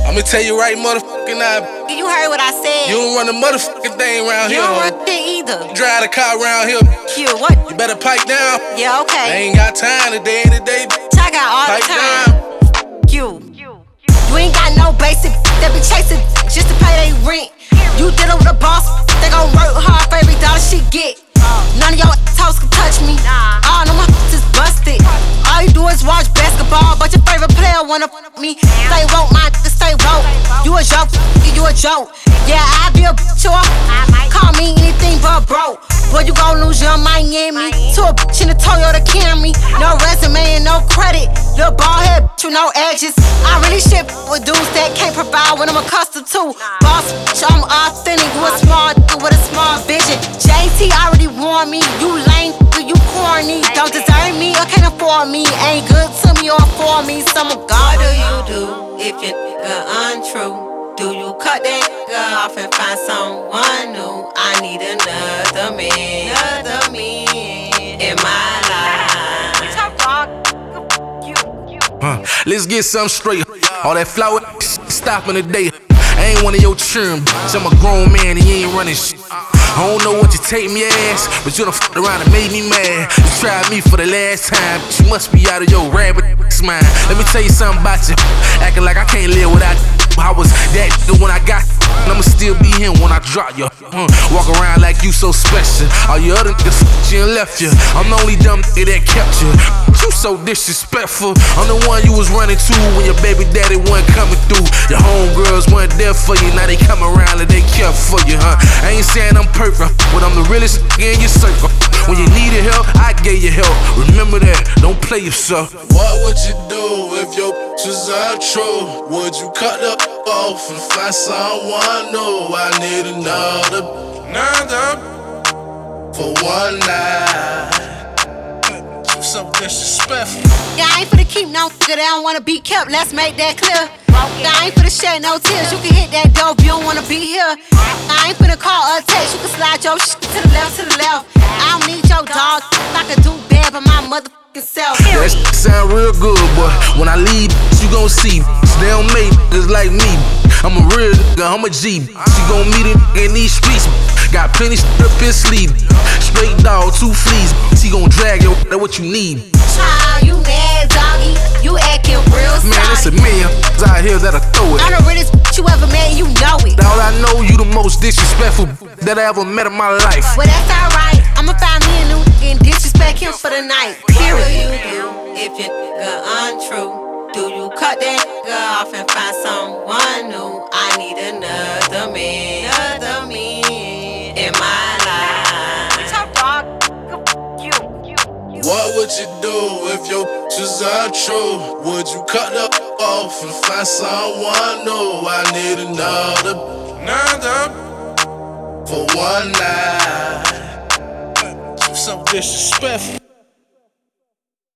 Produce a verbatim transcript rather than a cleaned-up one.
I'ma tell you right motherfucking now. You heard what I said. You don't run the motherfucking thing around You here. don't run shit either. You drive the car around here. Q, what? You better pipe down. Yeah, okay. I ain't got time today and today. I got all Pipe the time. down. Q. You ain't got no basic. They be chasing just to pay their rent. You dealing with a boss. They gon' work hard for every dollar she get. None of your toes can touch me. All of my is busted. All you do is watch basketball, but your favorite player wanna f me. Stay woke, my nigga stay woke. You a joke, you a joke. Yeah, I be a bitch or call me anything but broke. Boy, you gon' lose your Miami to a bitch in a Toyota Camry. No resume and no credit. Little bald head bitch with no edges. I really shit with dudes that can't provide what I'm accustomed to. Boss bitch, I'm authentic. You a small nigga with a small vision. J T already warned me. You lame, you corny. Don't deserve me or can't afford me. Ain't good to me or for me. Some of God. What do you do if your nigga untrue? Do you cut that nigga off and find someone new? I need another man, another man in my life. Huh. Let's get something straight. All that flower stopping today. I ain't one of your churn, bitch. I'm a grown man and you ain't running shit. I don't know what you take me ass, but you done f***ed around and made me mad. You tried me for the last time, but you must be out of your rabbit mind. Let me tell you something about you. Acting like I can't live without you. I was that when I got you, and I'ma still be him when I drop you. Mm, walk around like you so special. All your other niggas f***ed you and left you. I'm the only dumb nigga that kept you. You so disrespectful. I'm the one you was running to when your baby daddy wasn't coming through. Your homegirls weren't there for you, now they come around and they care for you, huh? I ain't saying I'm perfect, but I'm the realest nigga in your circle. When you needed help, I gave you help. Remember that, don't play yourself. What would you do if your bitches are true? Would you cut the off and find someone new? I need another, another for one night. You so disrespectful. Yeah, I ain't finna keep no nigga that don't wanna be kept. Let's make that clear. Yeah, I ain't finna shed no tears. You can hit that door if you don't wanna be here. I ain't finna call or text. You can slide your shit to the left, to the left. I don't need your dog. I can do bad by my motherfucking self. That shit sound real good, but when I leave, you gon' see. They don't make niggas like me. I'm a real nigga, I'm a G. She gon' meet it in these streets. Got plenty shit up his sleeve. Straight dog, two fleas. She gon' drag you, that's what you need. Child, you mad, doggy. You acting real sorry. Man, it's a million out here that'll throw it. I'm the realest you ever met, you know it. All I know, you the most disrespectful that I ever met in my life. Well, that's alright. I'ma find me a new nigga and disrespect him for the night. What do Period. you do if your nigga untrue? Do you cut that nigga off and find someone new? I need another man, another man in my life. What would you do if your bitches are true? Would you cut the off and find someone new? I need another, another for one night. You so disrespectful.